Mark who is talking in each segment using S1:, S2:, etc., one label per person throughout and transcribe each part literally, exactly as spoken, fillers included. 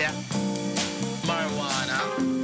S1: Sensimilia, marijuana.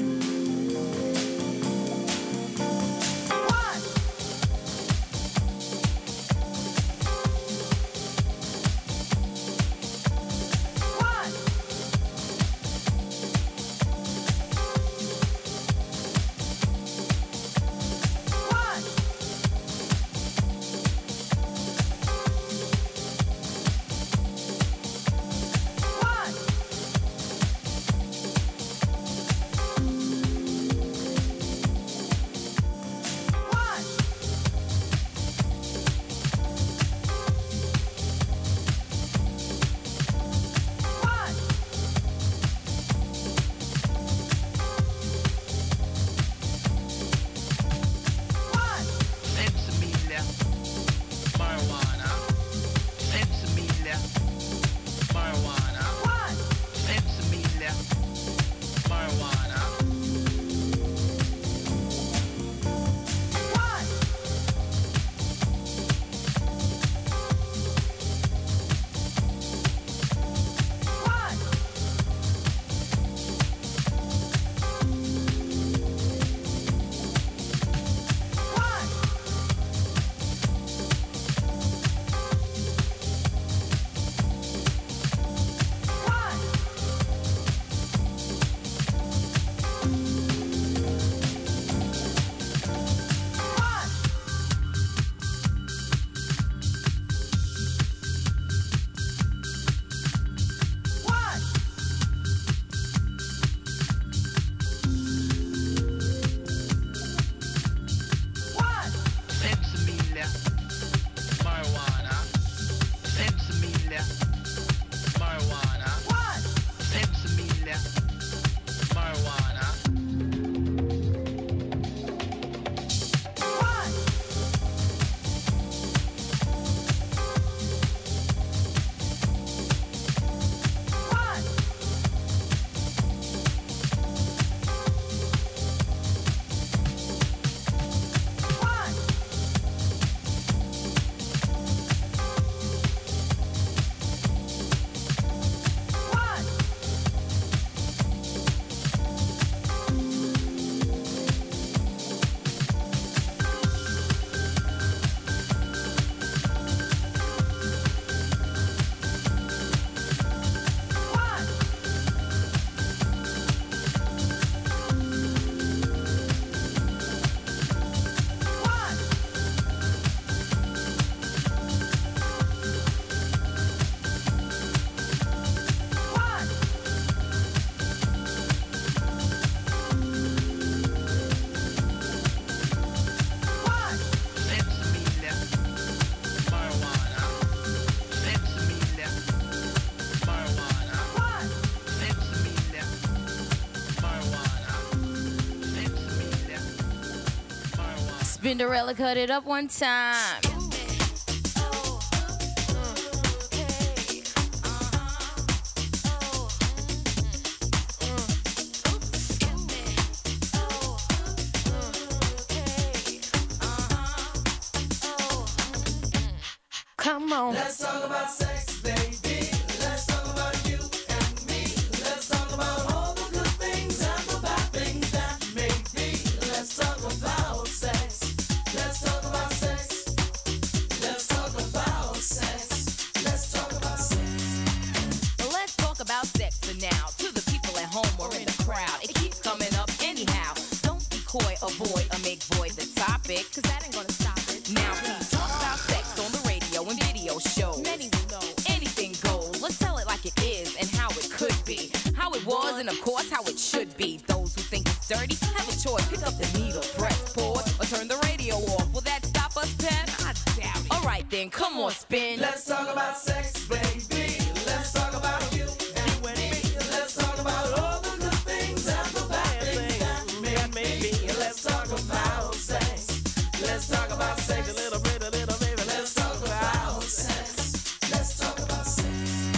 S2: Spinderella cut it up one time. Come on.
S3: Let's talk about sex, baby. Let's talk about you and me. Let's talk about all the good things and the bad things that may be. Let's talk about sex. Let's talk about sex. Let's talk about sex. Let's talk about sex.
S2: Well, let's talk about sex for now. To the people at home or in the crowd, it keeps coming up anyhow. Don't be coy, avoid, or make void the topic, cause that ain't gonna stop it. Now please talk about sex on the radio and video shows. Many will know anything goes. Let's tell it like it is and how it could be, how it was, and of course how it should be. Those who think it's dirty have a choice. Pick up the needle, press pause, or turn the radio off. Will that stop us, Pep? I doubt it. All right then, come on, spin.
S3: Let's talk about sex, baby. Let's talk about you and me. Let's talk about all the good things and the bad things that may be. Let's talk about sex. Let's talk about sex a little bit, a little baby. Let's talk about sex. Let's talk about sex.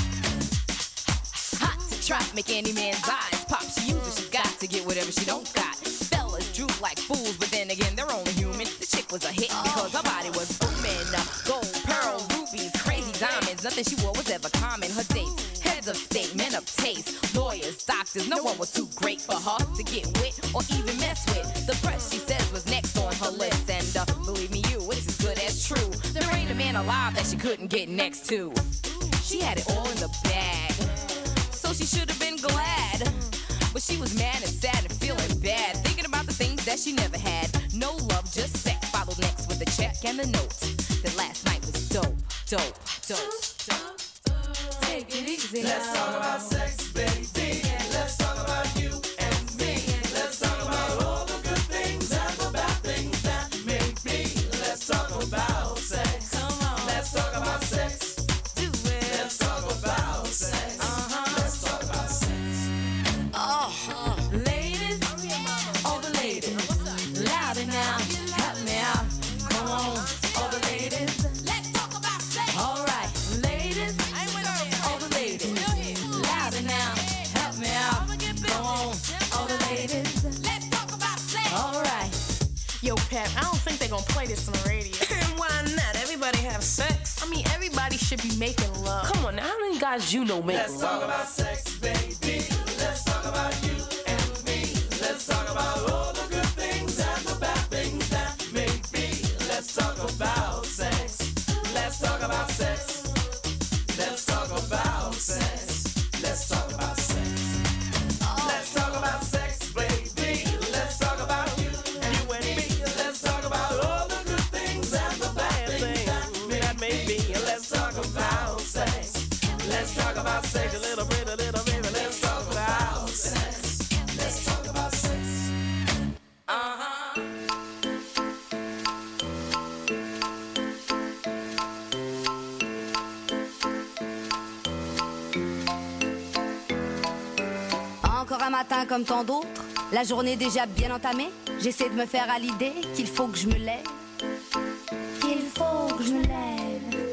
S2: Hot to trap, make any man's eyes pop. She uses, she got to get whatever she don't got. Fellas droop like fools, but then again, they're only human. The chick was a hit because her body was booming. Gold, pearl, rubies, crazy diamonds. Nothing she wore was ever common. Her dates, head Heads of state, men of taste, lawyers, doctors, no one was too great for her to get with or even mess with. The press, she says, was next on her list, and uh, believe me, you, it's as good as true. There ain't a man alive that she couldn't get next to. She had it all in the bag, so she should have been glad. But she was mad and sad and feeling bad, thinking about the things that she never had. No love, just sex, followed next with the check and the note. That last night was dope, dope, dope, dope. Take it easy.
S3: Let's talk about sex, baby. Let's talk about you and me. Let's talk about all the good things and the bad things that make me. Let's talk about sex.
S2: Come on.
S3: Let's talk about sex.
S2: Do it.
S3: Let's talk about sex.
S2: Uh-huh.
S3: Let's talk about sex.
S2: Oh, ladies, all the ladies, louder now, help me out. Come on, all the ladies, let's talk about sex. All right, ladies, all the ladies, louder now, help me out. Come on, all the ladies, let's talk about sex. All right.
S4: Yo, Pep, I don't think they're gonna play this on the radio.
S5: Why not? Everybody have sex.
S4: I mean, everybody should be making love.
S5: Come on, now, how many guys you know make
S3: Let's
S5: love?
S3: talk about sex, baby. Let's talk about you and me. Let's talk about all the good things and the bad things that make me. Let's talk about sex. Let's talk about sex. Let's talk about sex. Let's talk about sex. Let's talk about sex, baby. Let's talk about you and me. Let's talk about all the good things and the bad things that make me. Let's talk about sex. Let's talk about sex a little bit, a little bit. Let's talk about sex. Let's talk about sex. Uh-huh.
S6: Encore un matin comme tant d'autres, la journée déjà bien entamée. J'essaie de me faire à l'idée qu'il faut que je me lève, qu'il faut que je me lève.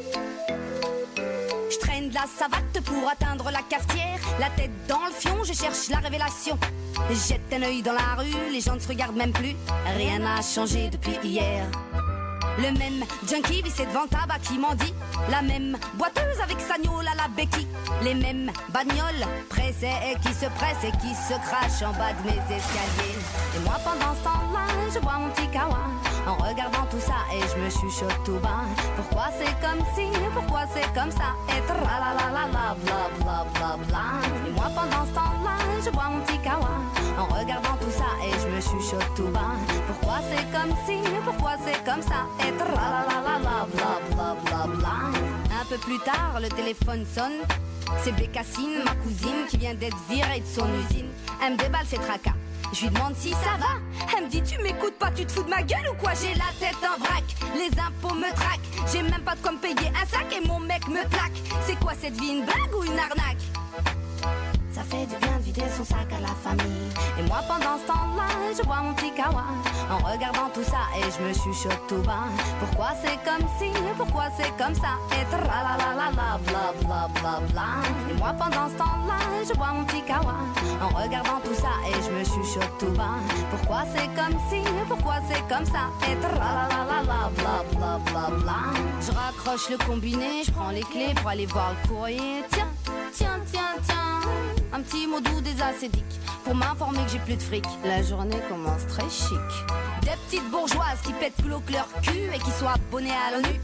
S6: Je traîne de la savate pour atteindre la cafetière, la tête dans le fion, je cherche la révélation. Jette un œil dans la rue, les gens ne se regardent même plus. Rien n'a changé depuis hier. Le même junkie vissé devant tabac qui m'en dit. La même boiteuse avec sa gnôle à la béquille. Les mêmes bagnoles pressées et qui se pressent et qui se crachent en bas de mes escaliers. Et moi pendant ce temps-là, je bois mon petit kawa en regardant tout ça et je me chuchote tout bas. Pourquoi c'est comme si, pourquoi c'est comme ça? Et tralalalala, bla bla bla bla. Et moi pendant ce temps-là, je bois mon petit kawa en regardant tout ça et je me chuchote tout bas. Pourquoi c'est comme si, pourquoi c'est comme ça? Et tralalalala, bla bla bla bla. Un peu plus tard, le téléphone sonne. C'est Bécassine, ma cousine, qui vient d'être virée de son usine. Elle me déballe ses tracas. Je lui demande si ça va. Elle me dit tu m'écoutes pas, tu te fous de ma gueule ou quoi? J'ai la tête en vrac, les impôts me traquent. J'ai même pas de quoi me payer un sac et mon mec me plaque. C'est quoi cette vie, une blague ou une arnaque? Ça fait du bien de vider son sac à la famille. Et moi pendant ce temps-là, je bois mon petit kawa en regardant tout ça et je me chuchote tout bas. Pourquoi c'est comme si, pourquoi c'est comme ça? Et tralalalala, bla bla bla bla. Et moi pendant ce temps-là, je bois mon petit kawa en regardant tout ça et je me chuchote tout bas. Pourquoi c'est comme si, pourquoi c'est comme ça? Et tralalalala, bla bla bla bla. Je raccroche le combiné, je prends les clés pour aller voir le courrier. Tiens, tiens, tiens, tiens. Un petit mot doux des acédiques pour m'informer que j'ai plus de fric. La journée commence très chic. Des petites bourgeoises qui pètent glauque leur cul et qui sont abonnées à l'ONU,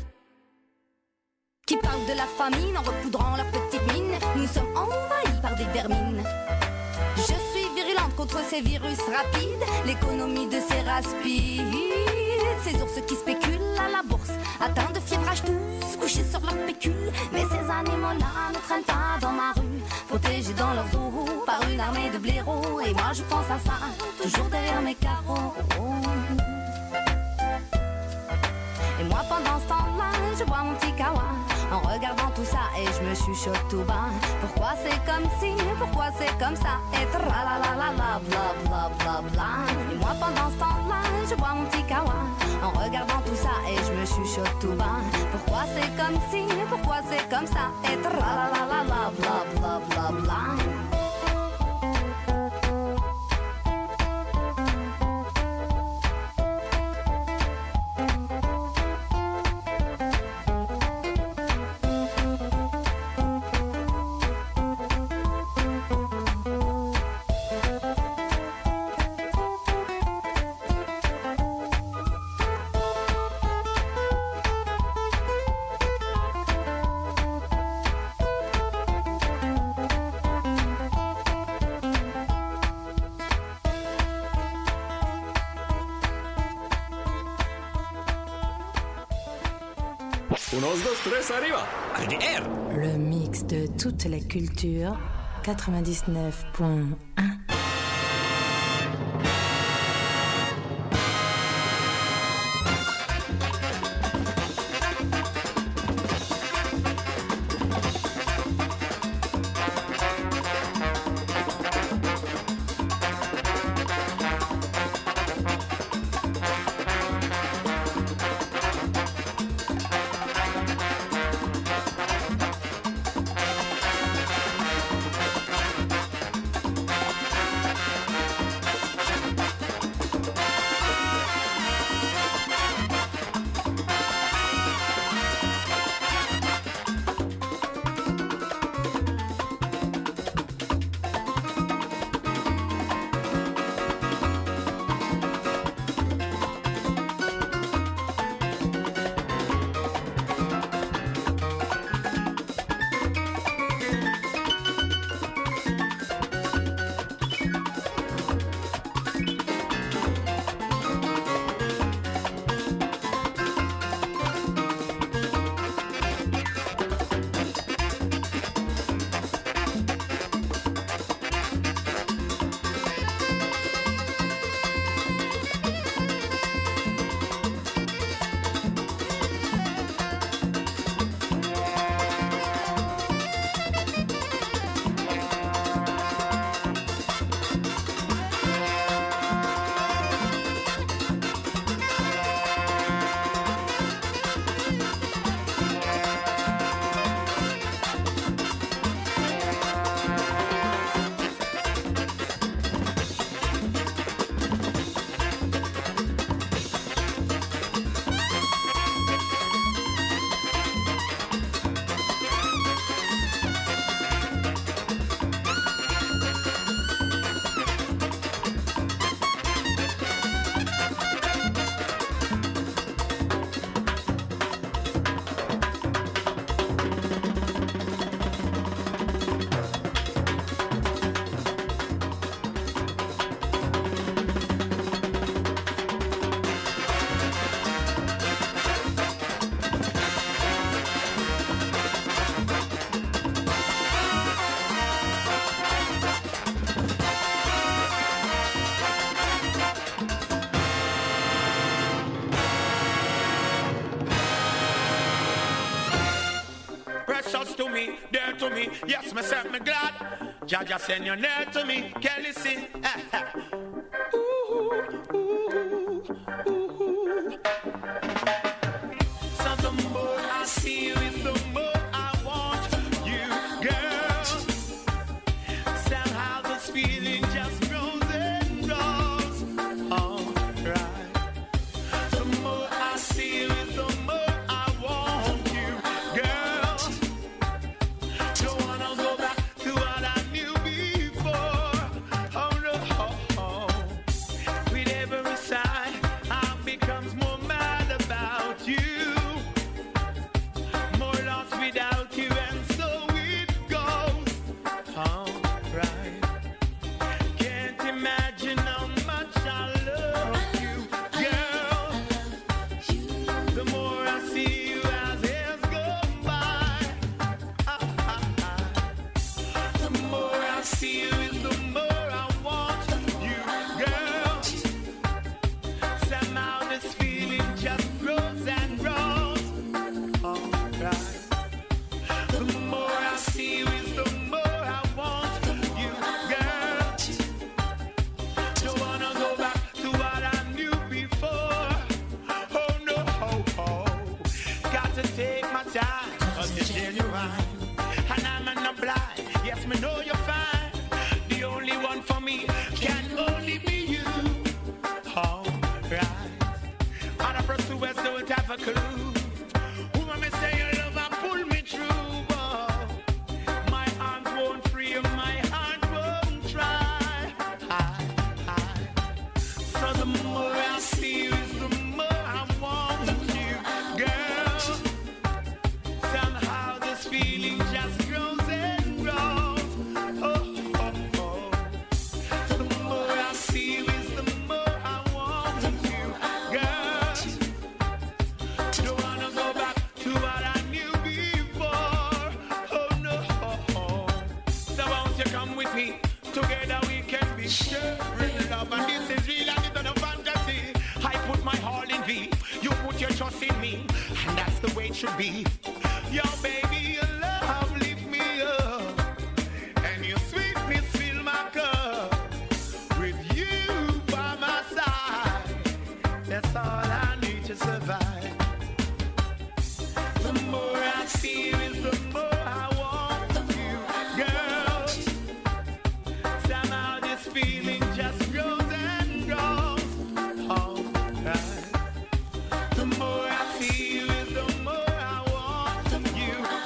S6: qui parlent de la famine en repoudrant leurs petites mines. Nous sommes envahis par des vermines. Je suis virulente contre ces virus rapides, l'économie de ces raspides, ces ours qui spéculent à la bourse, atteints de fièvre tous couchés sur leur pécule. Mais ces animaux-là ne traînent pas dans ma rue, protégés dans leurs eaux par une armée de blaireaux. Et moi je pense à ça, toujours derrière mes carreaux. Et moi pendant ce temps-là, je bois mon petit kawa en regardant tout ça et je me chuchote tout bas. Pourquoi c'est comme si, pourquoi c'est comme ça? Et tralalalala, bla bla bla bla. Et moi pendant ce temps-là, je bois mon petit kawa en regardant tout ça et je me chuchote tout bas. Pourquoi c'est comme si, pourquoi c'est comme ça? Et tralalalala, bla bla bla bla.
S7: Unos, dos, tres, arriba. Al D R.
S8: Le mix de toute la culture, quatre-vingt-dix-neuf point un.
S9: To me, dear to me, yes, myself, me glad. Jaja send you near to me, Kelly sing. Ooh, ooh, ooh. So the more I see you, the more I want you, girl. Somehow this feeling just grows and grows. Alright. The more I see you, the more I want you, girl. Don't wanna go back to what I knew before. Oh no. With every sigh, I becomes more mad about you. More lost without you, and so it goes. Alright. be. Yo, baby, your love lift me up, and your sweetness fill my cup. With you by my side, that's all I need to survive. The more I feel is the more I want you, girl. Somehow this feeling just grows and grows. Alright. The more I feel is the more I want you,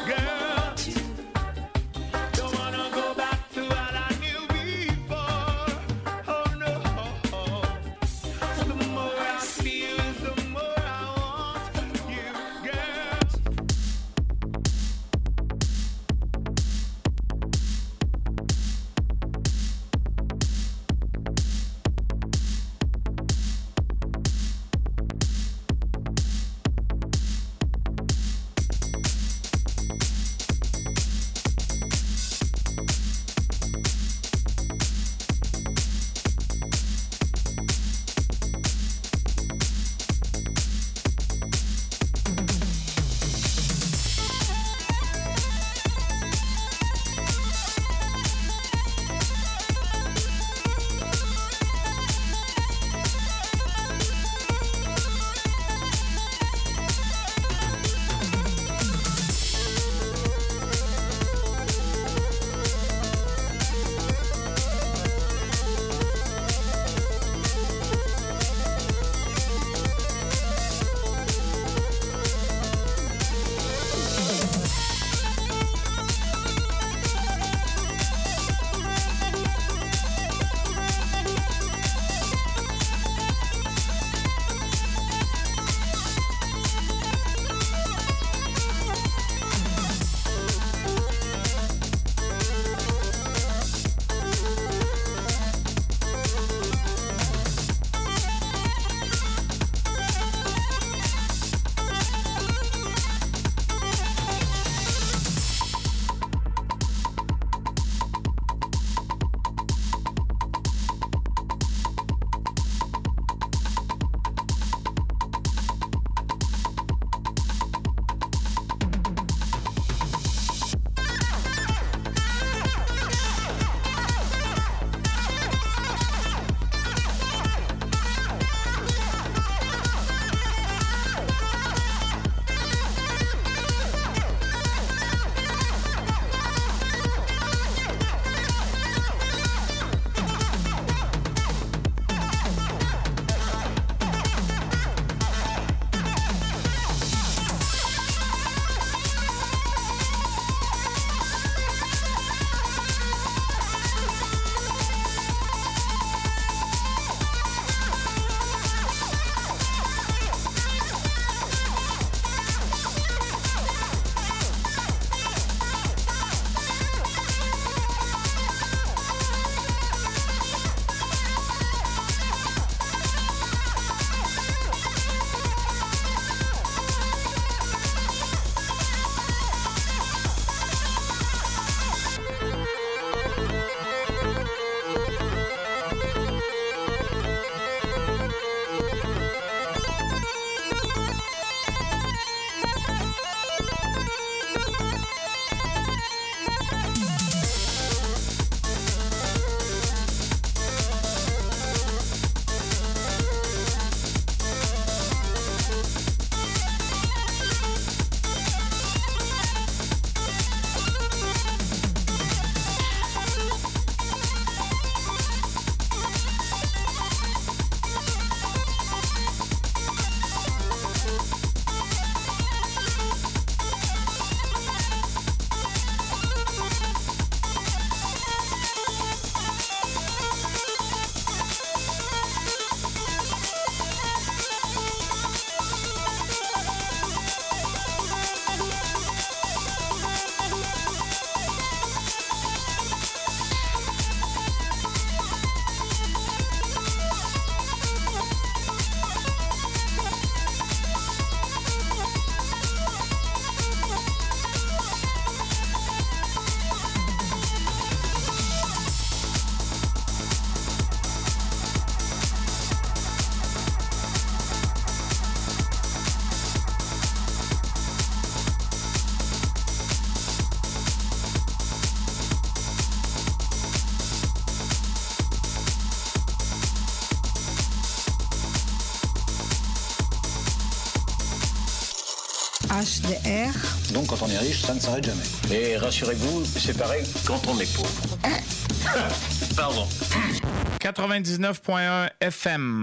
S10: H D R.
S11: Donc quand on est riche, ça ne s'arrête jamais. Et rassurez-vous, c'est pareil quand on est pauvre. Pardon.
S1: quatre-vingt-dix-neuf point un F M.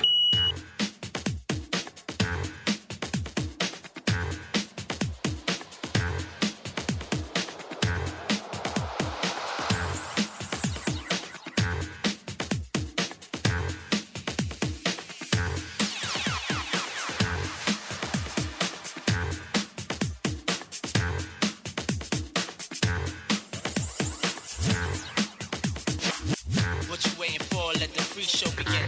S12: What you waiting for? Let the freak show begin.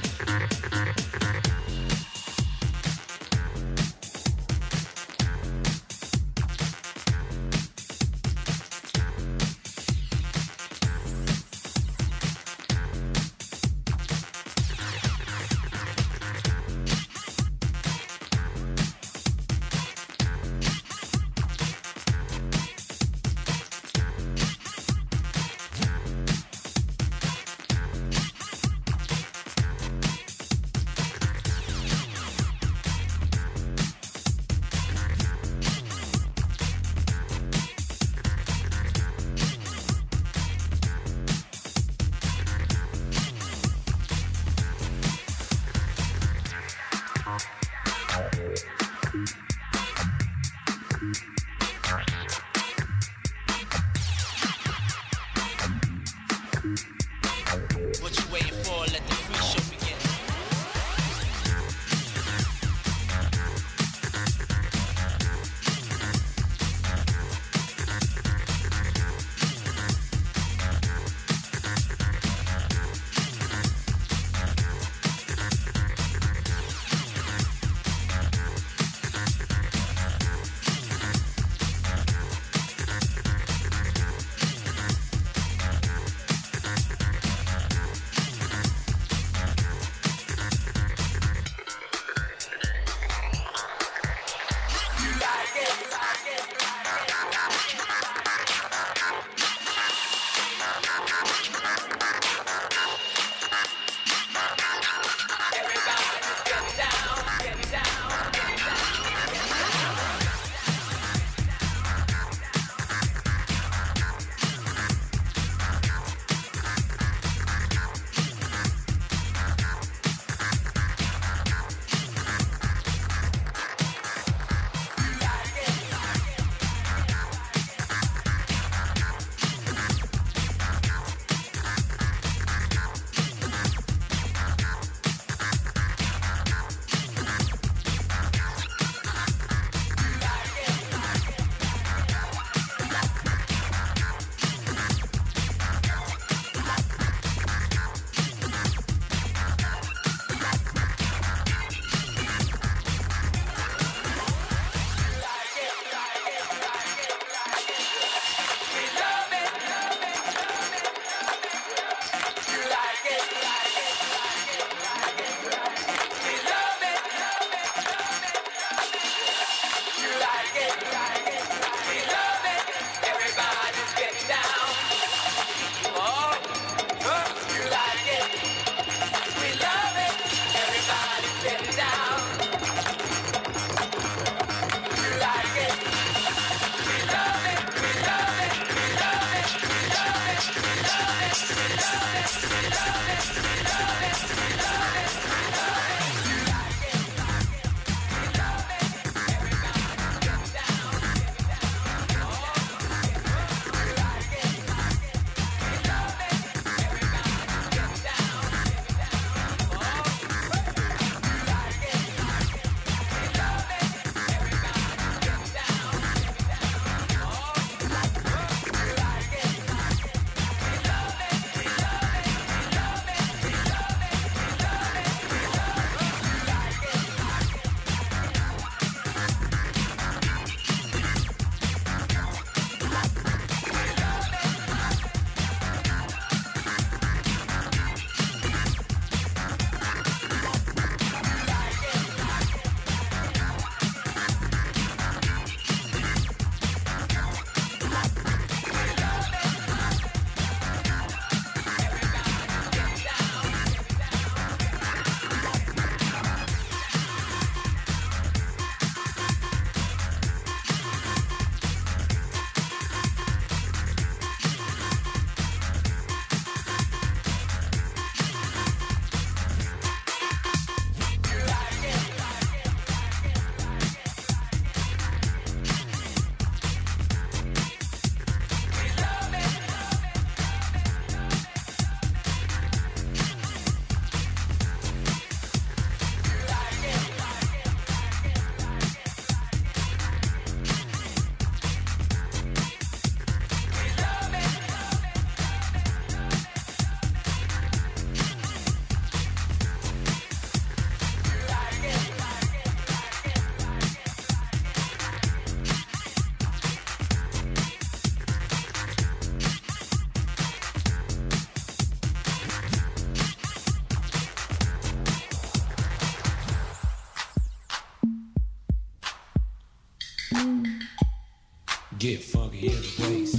S10: Get funky in the place.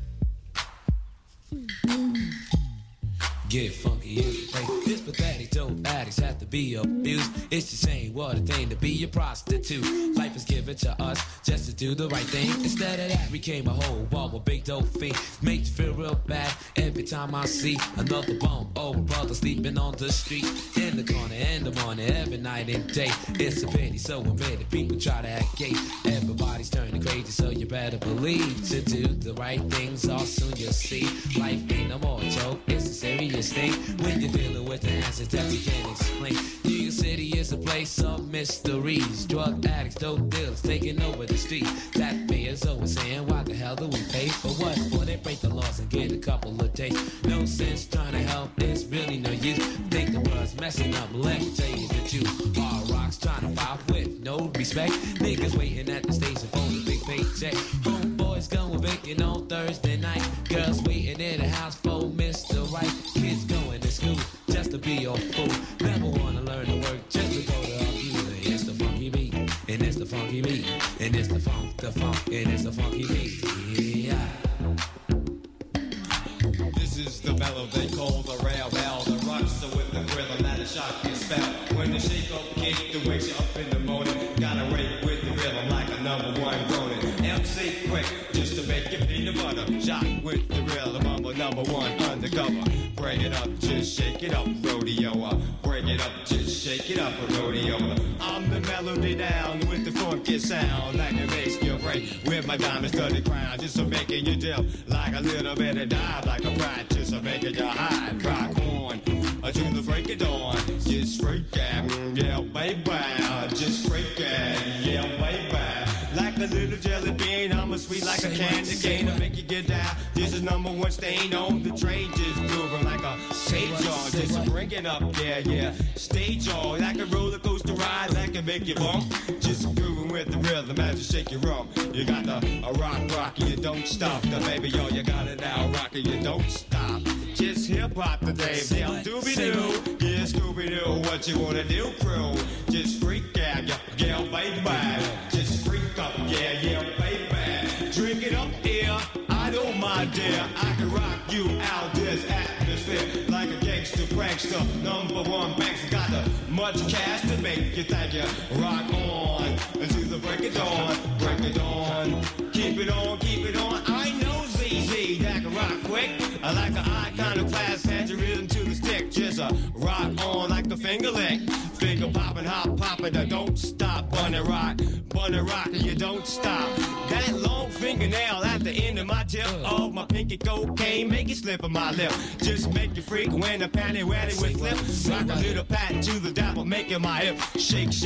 S10: Get funky in the place. This pathetic dope addicts have to be abused. It's the same, what a thing to be a prostitute. Life is given to us just to do the right thing. Instead of that, we came a whole wall with big dope fiend. Makes you feel real bad every time I see another bum or a brother sleeping on the street. In the corner, in the morning, every night and day. It's a pity, so admit it. People try to act gay. Everybody's turning crazy, so you better believe to do the right things, or soon you'll see. Life ain't no more a joke, it's a serious thing. When you're dealing with the answers that you can't explain. New York City is a place of mysteries. Drug addicts, dope dealers taking over the street. That is always saying, why the hell do we pay for what? For they break the laws and get a couple of days. No sense trying to help, it's really no use. Think the world's messing up, let me tell you the truth. Hard rocks trying to pop with no respect. Niggas waiting at the station for the big paycheck. Homeboys going vacant on Thursday night. Girls waiting in the house for Mister Right. Kids going to school just to be a fool. Never wanna learn to work just to go to a computer. It's the funky beat, and it's the funky beat, and it's the funk, the funk, and it's the funky beat. Yeah.
S13: This is the mellow they call the rail bell. The rush, so with the rhythm that a shock can spell. When the shake up kick, the wakes you up in the morning. Gotta rate with the rhythm like a number one groaning. M C quick, just to make your peanut butter. Shock with the rhythm, I'm a number one undercover. Break it up, just shake it up, rodeo up. Break it up, just shake it up, rodeo up. I'm the melody down with the funky sound, like it makes your brain. With my diamond studded crown, just to making you dip. Like a little bit of dive, like a pride, just to making you high. Rock on, until the break of dawn. Just freak out, yeah, baby. Just freak out, yeah, baby. Like a little jelly bean, I'm a sweet like a candy cane to make you get down. This is number one stain on the train, just moving like a stage on. Just bring it up, yeah, yeah. Stage on, like a roller coaster ride that can make you bump. Just grooving with the rhythm as you shake your rump. You got the a rock rocky, you don't stop. The baby, yo, you got it now, rocky, you don't stop. Just hip hop today, yeah, doobie doo. Yeah, Scooby Doo, what you wanna do, crew? Just freak out, yeah, yeah, baby. Just freak up, yeah, yeah, baby. Drink it up here, I know my dear. I can rock you out this atmosphere like a gangster prankster. Number one bankster got the much cash to make you think you rock on until the break of dawn. Break it on, keep it on, keep it on. I know Z Z that can rock quick. I like an iconoclast, had your rhythm to the stick. Just a rock on like a finger lick. Finger popping, hop popping, don't stop. Bunny rock, bunny rock, and you don't stop. That long fingernail at the end of my tip of my pinky cocaine, make it slip on my lip. Just make you freak when the panty wetty with flip. Rock a little pat to the devil, making my hip shake, shake.